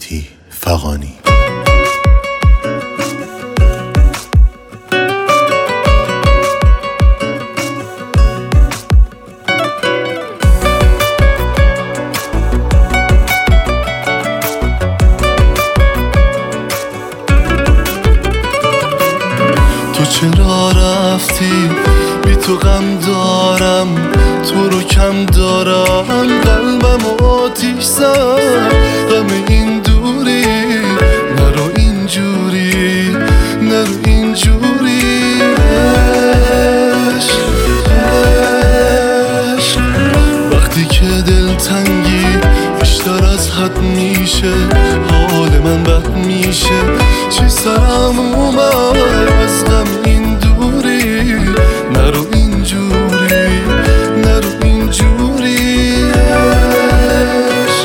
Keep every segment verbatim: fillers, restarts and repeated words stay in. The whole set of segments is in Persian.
مهدی فغانی. تو چرا رفتی؟ بی تو غم دارم، تو رو کم دارم، قلبم آتیش زد، غم این دوری. نرو اینجوری، نرو اینجوری. عشق عشق وقتی که دلتنگی بیشتر از حد میشه، حال من بد میشه، چی سرم اومد از غم این دوری. نرو اینجوری، نرو اینجوری. عشق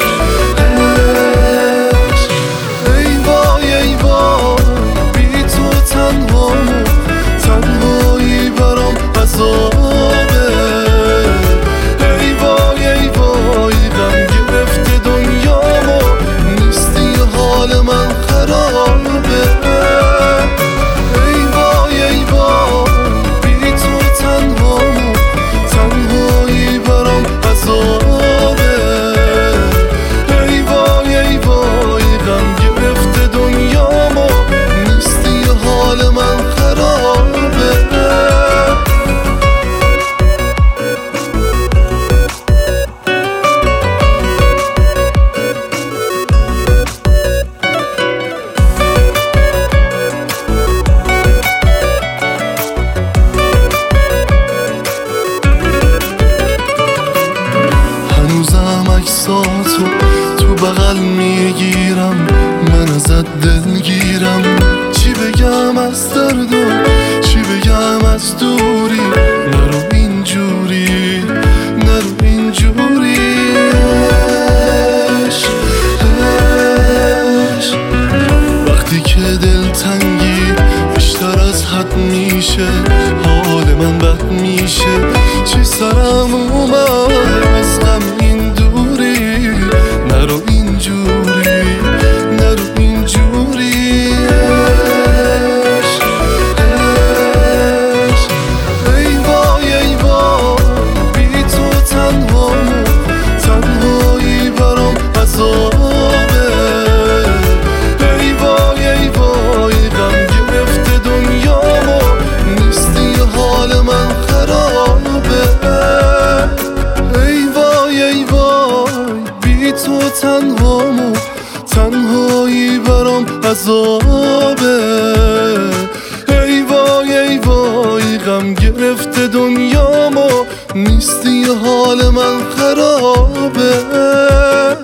عشق ای وای ای وای، بی تو تنهامو، تنهایی برام عذابه. ای وای ای وای، غم گرفته دنیامو، نیستی حال من خرابه. ای وای ای وای، بی تو تنهامو، تنهایی برام عذابه. ای وای ای وای، غم گرفته دنیامو، نیستی حال من خرابه. هنوزم عکساتو تو بغل میگیرم، من ازت دلگیرم. چی بگم از درد و چی بگم از دوری. نرو اینجوری، نرو اینجوری. عشق عشق وقتی که دلتنگی بیشتر از حد میشه، حال من بد میشه، چی سرم اومد از غم این دوری. نرو اینجوری، نرو اینجوری. عشق عشق ای وای ای وای، بی تو تنهامو، تنهایی برام عذابه. ای وای ای وای، غم گرفته دنیامو، نیستی حال من خرابه. ای وای ای وای، بی تو تنهامو، تنهایی برام عذابه. ای وای ای وای، غم گرفته دنیامو، نیستی حال من خرابه.